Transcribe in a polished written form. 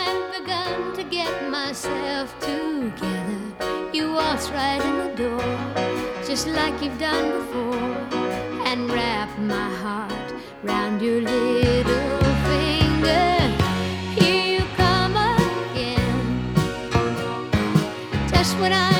I've begun to get myself together, you waltz right in the door, just like you've done before, and wrap my heart round your little finger. Here you come again, just when I